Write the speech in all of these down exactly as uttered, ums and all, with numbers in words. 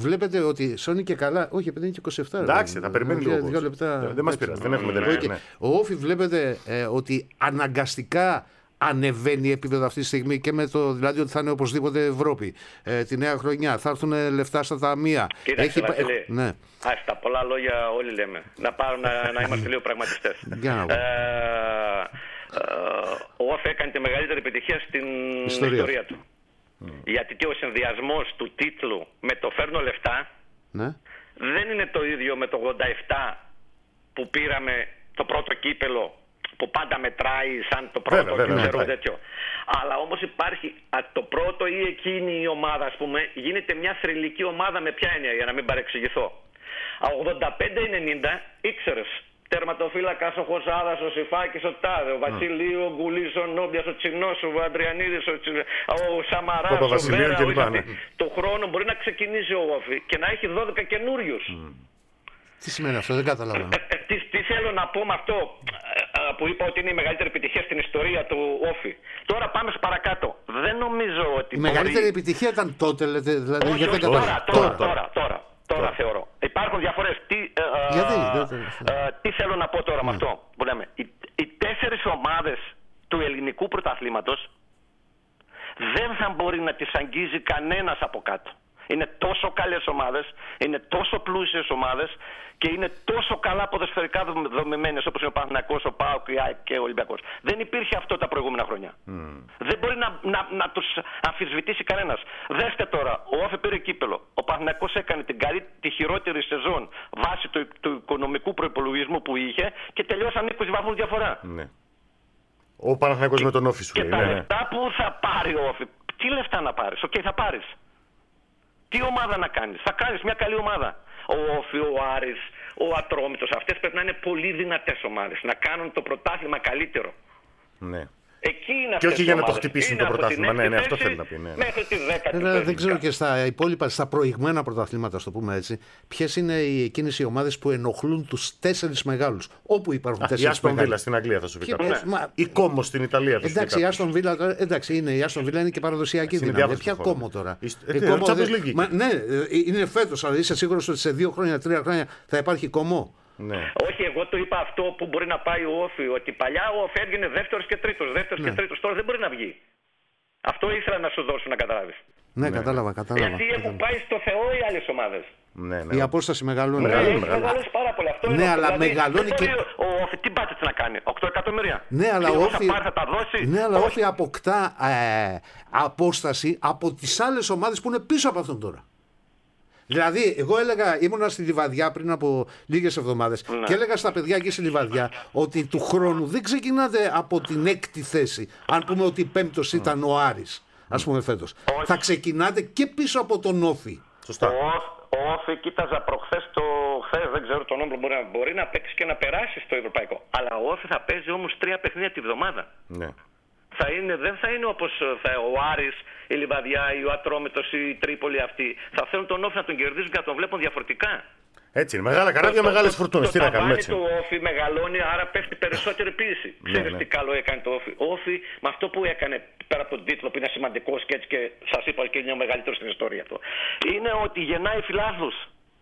βλέπετε ότι σώνει και καλά. Όχι, επειδή είναι και είκοσι επτά. Εντάξει, θα περιμένει λίγο. Δύο λεπτά. Δεν μας πειράζει, δεν έχουμε τελειώσει. Ο Όφι βλέπετε ε, ότι αναγκαστικά ανεβαίνει επίπεδο αυτή τη στιγμή και με το δηλαδή ότι θα είναι οπωσδήποτε Ευρώπη. Ε, τη νέα χρονιά θα έρθουν λεφτά στα ταμεία. Κοίταξε, Έχει... Βασίλη, ε, ναι. Άστα, πολλά λόγια όλοι λέμε. Να πάρουμε να, να είμαστε λίγο πραγματιστές. ε, ο Όφι έκανε τη μεγαλύτερη επιτυχία στην ιστορία, ιστορία του. Mm. Γιατί και ο συνδυασμός του τίτλου με το φέρνω λεφτά ναι. δεν είναι το ίδιο με το ογδόντα επτά που πήραμε το πρώτο κύπελο που πάντα μετράει σαν το πρώτο βέβαια, βέβαια, ξέρω, τέτοιο. Αλλά όμως υπάρχει α, το πρώτο ή εκείνη η ομάδα, ας πούμε, γίνεται μια θρυλική ομάδα με ποια έννοια, για να μην παρεξηγηθώ. ογδόντα πέντε ενενήντα ήξερες. Τερματοφύλακας ο Χωζάδας, ο Σιφάκης, ο Τάδε, ο Βασίλειο, ο Γκουλής, ο Νόμπιας, ο Τσινός, ο Αντριανίδης, ο, ο Σαμαράς, ο, ο Βέρα. Ο ο ναι. Το χρόνο μπορεί να ξεκινήσει ο Όφι και να έχει δώδεκα καινούριους. Mm. Τι σημαίνει αυτό, δεν καταλαβαίνω. Ε, ε, τι, τι θέλω να πω με αυτό ε, που είπα ότι είναι η μεγαλύτερη επιτυχία στην ιστορία του Όφι. Τώρα πάμε παρακάτω. Δεν νομίζω ότι. Η μπορεί... μεγαλύτερη επιτυχία ήταν τότε, λέτε. Δηλαδή, όχι, όχι, τώρα, τώρα, τώρα, τώρα, τώρα, τώρα θεωρώ. Υπάρχουν διαφορές. Τι, ε, Γιατί, ε, ε, τι θέλω να πω τώρα mm. με αυτό που λέμε. Οι, οι τέσσερις ομάδες του ελληνικού πρωταθλήματος δεν θα μπορεί να τις αγγίζει κανένας από κάτω. Είναι τόσο καλές ομάδες, είναι τόσο πλούσιες ομάδες και είναι τόσο καλά ποδοσφαιρικά δομημένες όπως είναι ο Παναθηναϊκός, ο ΠΑΟΚ και ο Ολυμπιακός. Δεν υπήρχε αυτό τα προηγούμενα χρόνια. Mm. Δεν μπορεί να, να, να τους αμφισβητήσει κανένας. Δέστε τώρα, ο Όφι πήρε κύπελο. Ο Παναθηναϊκός έκανε την καλή, τη χειρότερη σεζόν βάσει του, του οικονομικού προϋπολογισμού που είχε και τελειώσαν είκοσι βαθμούς διαφορά. Mm. Ο Παναθηναϊκός και, με τον Όφι σου και λέει. Και τα ναι. λεφτά που θα πάρει ο Όφι, τι λεφτά να πάρεις, οκ, okay, θα πάρεις. Τι ομάδα να κάνεις, θα κάνεις μια καλή ομάδα. Ο Όφι, ο Άρης, ο Ατρόμητος, αυτές πρέπει να είναι πολύ δυνατές ομάδες, να κάνουν το πρωτάθλημα καλύτερο. Ναι. Εκεί είναι και όχι για να το ομάδες. χτυπήσουν Είναι το πρωτάθλημα. Ναι, ναι, αυτό θέλει να πει. Ναι. Μέχρι τη δέκατη. Βέβαια, δεν ξέρω και στα υπόλοιπα, στα προηγμένα πρωταθλήματα, α το πούμε έτσι, ποιες είναι οι, εκείνες οι ομάδες που ενοχλούν τους τέσσερις μεγάλους. Όπου υπάρχουν τέσσερις μεγάλους. Η Άστον Βίλα στην Αγγλία θα σου πει κάποιο. Η Κόμο στην Ιταλία θα σου πει. Εντάξει, η Άστον Βίλα, εντάξει, είναι, η Άστον Βίλα είναι και παραδοσιακή δύναμη. Ποια Κόμο τώρα. Ναι, είναι φέτος, αλλά είσαι σίγουρος ότι σε δύο χρόνια, τρία χρόνια θα υπάρχει Κόμο. Ναι. Όχι, εγώ το είπα αυτό που μπορεί να πάει ο Όφι, ότι παλιά ο Όφι έβγαινε δεύτερος και τρίτος, δεύτερος ναι. και τρίτος, τώρα δεν μπορεί να βγει. Αυτό ήθελα να σου δώσω να καταλάβεις. Ναι, ναι, κατάλαβα, κατάλαβα. Γιατί κατάλαβα. Έχουν πάει στο Θεό οι άλλες ομάδες. Ναι, ναι. Η απόσταση μεγαλώνει. Ναι, έχει μεγαλώσει πάρα πολύ. Αυτό ναι, είναι αλλά δηλαδή, μεγαλώνει και. Ο Όφι τι πάτε να κάνει, οκτώ εκατομμύρια. Ναι, αλλά ο Όφι. Θα πάρει, θα τα δώσει. Ναι, αλλά ο Όφι αποκτά ε, απόσταση από τις άλλες ομάδες που είναι πίσω από αυτόν τώρα. Δηλαδή, εγώ έλεγα, ήμουνα στη Λιβαδιά πριν από λίγες εβδομάδες ναι. και έλεγα στα παιδιά εκεί στη Λιβαδιά ότι του χρόνου δεν ξεκινάτε από την έκτη θέση. Αν πούμε ότι πέμπτος ήταν ο Άρης, ας πούμε φέτος. Όχι. Θα ξεκινάτε και πίσω από τον Όφι. Σωστά. Ο, ο Όφι, κοίταζα προχθές το χθες, δεν ξέρω τον όνομα, μπορεί, μπορεί να παίξει και να περάσει στο ευρωπαϊκό. Αλλά ο Όφι θα παίζει όμως τρία παιχνίδια τη βδομάδα. Ναι. Θα είναι, δεν θα είναι όπως θα, ο Άρης, η Λιβαδιά, ή ο Ατρόμητος, η Τρίπολη αυτή. Θα θέλουν τον Όφι να τον κερδίζουν και να τον βλέπουν διαφορετικά. Έτσι είναι. Μεγάλα καράβια, μεγάλες φουρτούνες. Τι να κάνουμε έτσι. Το Όφι μεγαλώνει, άρα πέφτει περισσότερη πίεση. Ξέρεις ναι, ναι. τι καλό έκανε το Όφι. Ο Όφι με αυτό που έκανε πέρα από τον τίτλο που είναι σημαντικός και έτσι και σας είπα και είναι ο μεγαλύτερος στην ιστορία του. Είναι ότι γεννάει φιλάθλους.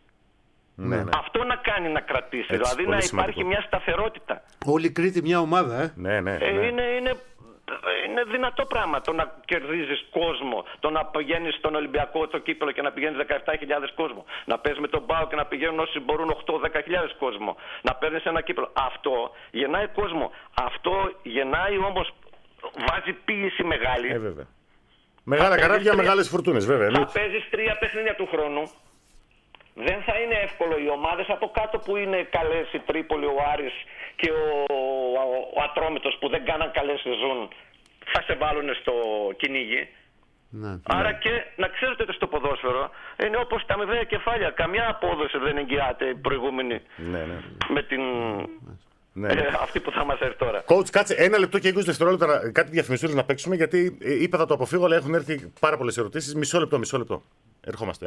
Ναι, ναι. Αυτό να κάνει να κρατήσει. Έτσι, δηλαδή να υπάρχει σημαντικό. Μια σταθερότητα. Όλη η Κρήτη μια ομάδα, ε. Ναι, ναι, ναι. Ε, είναι, είναι... Είναι δυνατό πράγμα το να κερδίζεις κόσμο, το να πηγαίνεις στον Ολυμπιακό το κύπελο και να πηγαίνεις δεκαεπτά χιλιάδες κόσμο, να παίζεις με τον ΠΑΟ και να πηγαίνουν όσοι μπορούν οκτώ με δέκα χιλιάδες κόσμο, να παίρνεις ένα κύπελο. Αυτό γεννάει κόσμο. Αυτό γεννάει όμως, βάζει πίεση μεγάλη. Ε, βέβαια. Μεγάλα καράβια, τρία... μεγάλες φουρτούνες, βέβαια. Θα παίζεις τρία παιχνίδια του χρόνου. Δεν θα είναι εύκολο οι ομάδες από κάτω που είναι καλές, η Τρίπολη, ο Άρης και ο, ο, ο Ατρόμητος που δεν κάναν καλές σεζόν, θα σε βάλουν στο κυνήγι. Ναι, άρα ναι. και να ξέρετε ότι στο ποδόσφαιρο είναι όπως τα αμοιβαία κεφάλια. Καμιά απόδοση δεν εγγυάται η προηγούμενη ναι, ναι. με την... Ναι. Ε, αυτή που θα μας έρθει τώρα. Coach, κάτσε ένα λεπτό και είκοσι δευτερόλεπτα κάτι διαφημιστήρες να παίξουμε, γιατί είπα θα το αποφύγω, αλλά έχουν έρθει πάρα πολλές ερωτήσεις. Μισό λεπτό, μισό λεπτό. Ερχόμαστε.